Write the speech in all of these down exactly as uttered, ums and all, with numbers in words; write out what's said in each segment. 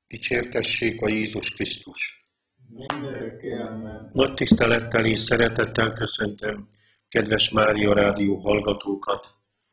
Dicsértessék a Jézus Krisztus! Mindörökké, amen. Nagy tisztelettel és szeretettel köszöntöm kedves Mária Rádió hallgatókat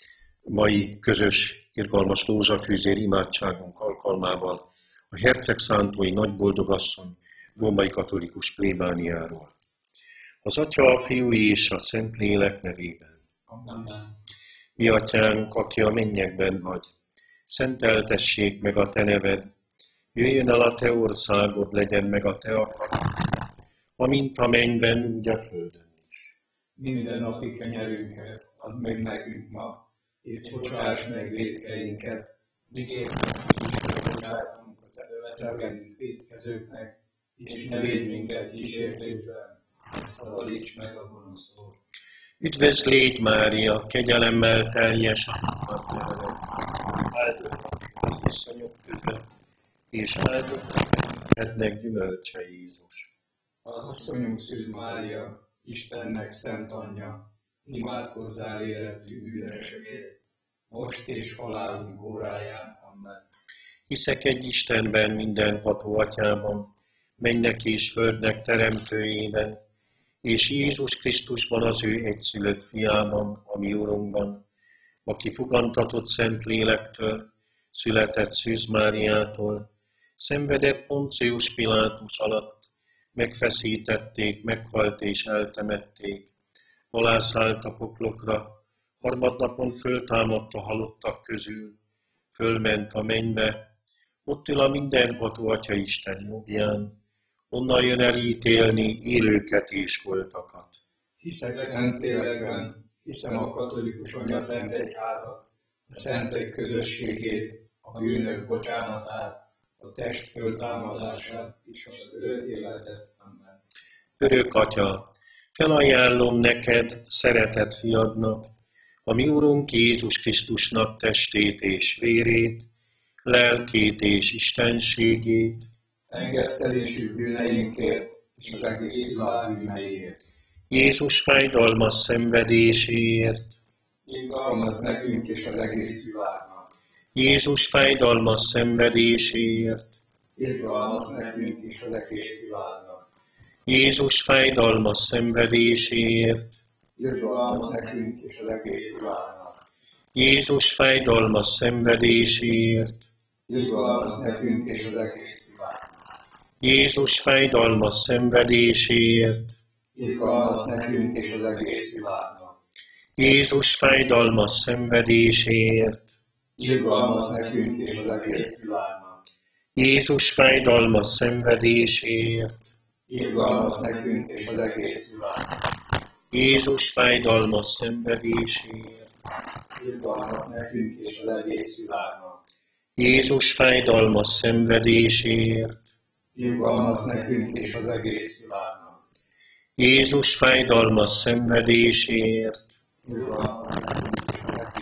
mai közös irgalmas rózsafűzér imádságunk alkalmával a hercegszántói nagyboldogasszony római katolikus plébániáról. Az Atya, a Fiú és a Szentlélek nevében. Amen. Mi Atyánk, aki a mennyekben vagy, szenteltessék meg a Te neved, jöjjön el a Te országod, legyen meg a Te akaratod, amint a mennyben, úgy a földön is. Minden napi kenyerünket add meg nekünk ma, és bocsáss meg vétkeinket, miképpen mi is megbocsátunk az ellenünk vétkezőknek, és ne védj minket kísértésben, szabadíts meg a gonosztól. Üdvözl légy, Mária, kegyelemmel teljes a veled, áldott az asszonyok között, és áldott a gyümölcse Jézus. Az asszonyunk Szűz Mária, Istennek szent anyja, imádkozzál életünk bűnesekért, most és halálunk óráján. Amen. Hiszek egy Istenben, mindenható Atyában, mennek és földnek teremtőjében, és Jézus Krisztusban, az ő egyszülött fiában, a mi Urunkban, aki fogantatott szent lélektől, született Szűz Máriától, szenvedett Poncius Pilátus alatt, megfeszítették, meghalt és eltemették, alászállt a poklokra, harmadnapon föltámadt a halottak közül, fölment a mennybe, ott ül a mindenható Atya Isten jobbján, onnan jön elítélni élőket és holtakat. Hiszek Szentlélekben, hiszem a katolikus anya szent egyházat, a szentek közösségét, a bűnök bocsánatát, a test föltámadását és az örök életet. Amen. Örök Atya, felajánlom neked, szeretett fiadnak, a mi Urunk Jézus Krisztusnak testét és vérét, lelkét és istenségét, engesztelésű bűneinkért és az egész világ bűneiért. Jézus fájdalmas szenvedéséért, Irgalmaz nekünk és az egész világnak. Jézus fájdalmas szenvedéséért, Irgalmaz nekünk és az egész világnak. Jézus fájdalmas szenvedéséért, Irgalmaz nekünk és az egész világnak. Jézus fájdalmas szenvedéséért, Irgalmaz nekünk és az egész világnak. Jézus fájdalmas szenvedéséért, Irgalmaz nekünk és az egész világnak. Jézus fájdalmas szenvedéséért, Irgalmaz nekünk és az egész világnak. Jézus fájdalmas szenvedéséért, Irgalmaz nekünk és az egész világnak. Jézus fájdalmas szenvedéséért, Irgalmaz nekünk és az egész világnak. Jézus fájdalmas szenvedéséért, Irgalmaz nekünk és az egész világnak. Jézus fájdalmas szenvedéséért, Irgalmaz nekünk és az egész világnak.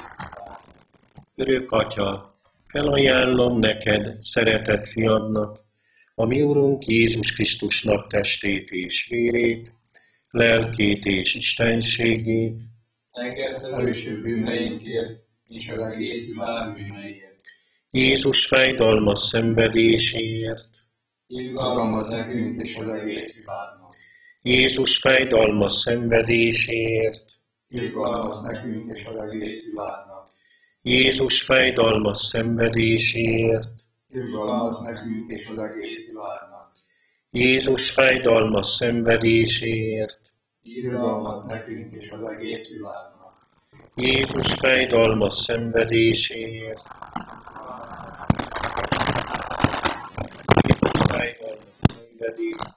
Örök Atya, felajánlom neked, szeretett fiadnak, a mi Urunk Jézus Krisztusnak testét és vérét, lelkét és istenségét, engesztelésű bűneinkért és az egész világ bűneiért. Jézus fájdalmas szenvedéséért, Irgalmaz nekünk és az egész világnak. Jézus fájdalmas szenvedéséért, Irgalmaz nekünk és az egész világnak. Jézus fájdalmas szenvedéséért, Irgalmaz nekünk és az egész világnak. Jézus fájdalmas szenvedéséért, Irgalmaz nekünk és az egész világnak. Jézus fájdalmas szenvedéséért, Jézus fájdalmas szenvedéséért,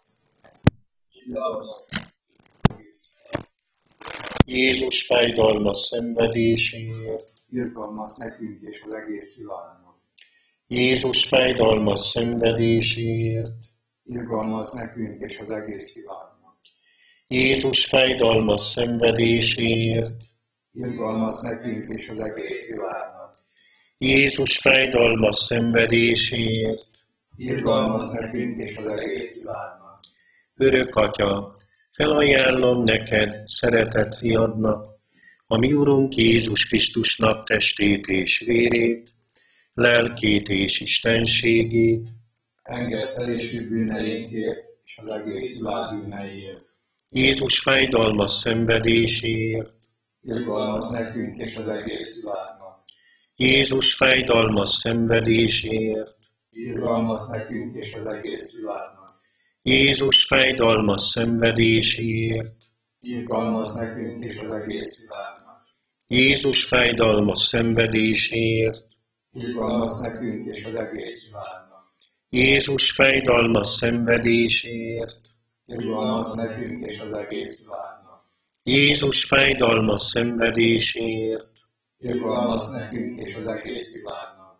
Jézus fájdalmas szenvedéséért, Irgalmaz nekünk és az egész világnak. Jézus fájdalmas szenvedéséért, Irgalmaz nekünk és az egész világnak. Jézus fájdalmas szenvedéséért, Irgalmaz nekünk és az egész világnak. Jézus fájdalmas szenvedéséért, Irgalmaz nekünk és az egész világnak. Örök Atya, felajánlom neked, szeretett fiadnak, a mi Urunk Jézus Krisztusnak testét és vérét, lelkét és istenségét, engesztelésű bűneinkért és az egész világ bűneiért. Jézus fájdalmas szenvedéséért, Irgalmaz nekünk és az egész világnak. Jézus fájdalmas szenvedéséért, Irgalmaz nekünk és az egész világnak. Jézus fájdalmas szenvedéséért, Irgalmaz nekünk és az egész világnak. Jézus fájdalmas szenvedéséért, Irgalmaz nekünk és az egész világnak. Jézus fájdalmas szenvedéséért, Irgalmaz nekünk és az egész világnak. Jézus fájdalmas szenvedéséért, Irgalmaz nekünk és az egész világnak.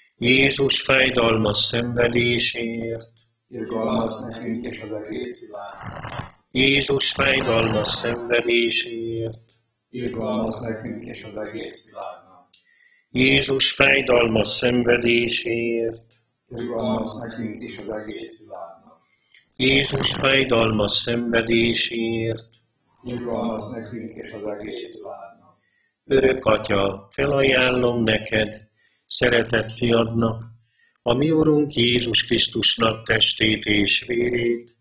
Jézus fájdalmas szenvedéséért, Irgalmaz nekünk és az egész világnak. Jézus fájdalmas szenvedéséért, Irgalmaz nekünk és az egész világnak. Jézus fájdalmas szenvedéséért, Irgalmaz nekünk és az egész világnak. Jézus fájdalmas szenvedéséért, Irgalmaz nekünk és az egész világnak. Örök Atya, felajánlom neked, szeretett fiadnak, a mi Urunk Jézus Krisztusnak testét és vérét,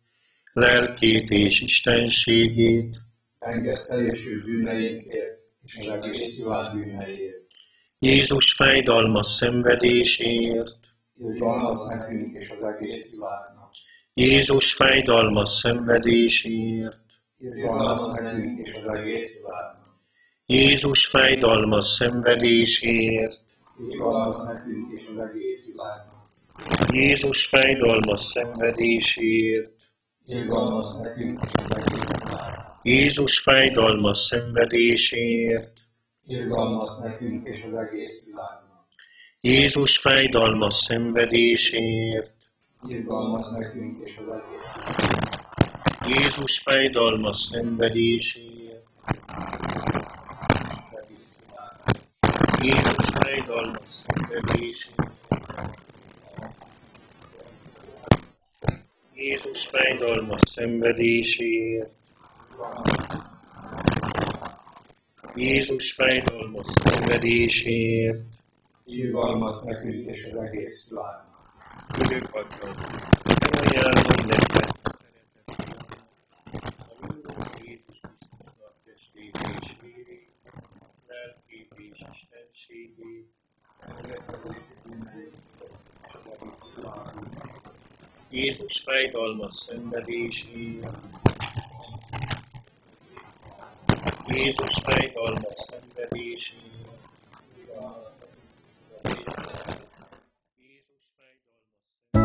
lelkét és istenségét, Engesztelésű bűneinkért és az egész világ bűneiért. Jézus fájdalmas szenvedéséért, Irgalmaz nekünk és az egész világnak. Jézus fájdalmas szenvedéséért, Irgalmaz nekünk és az egész világnak. Jézus fájdalmas szenvedéséért, Irgalmaz nekünk és az egész világnak. Jézus fájdalmas szenvedéséért, Irgalmaz nekünk és az egész világnak. Jézus fájdalmas szenvedéséért, Irgalmaz nekünk és az egész világnak. Jézus fájdalmas szenvedéséért, Irgalmaz nekünk és az egész világnak. Jézus fájdalmas szenvedéséért, Jézus fájdalmas szenvedéséért, Jézus fájdalmas szenvedéséért, Jézus fájdalmas szenvedéséért, Irgalmaz nekünk és az egész világnak. Örök Atya, felajánlom neked, szeretett fiam, a mi Urunk Jézus Krisztusnak testét és vérét, lelkét és istenségét, Jézus fájdalmas szenvedéséért, Jézus fájdalmas szenvedéséért, Jézus fájdalmas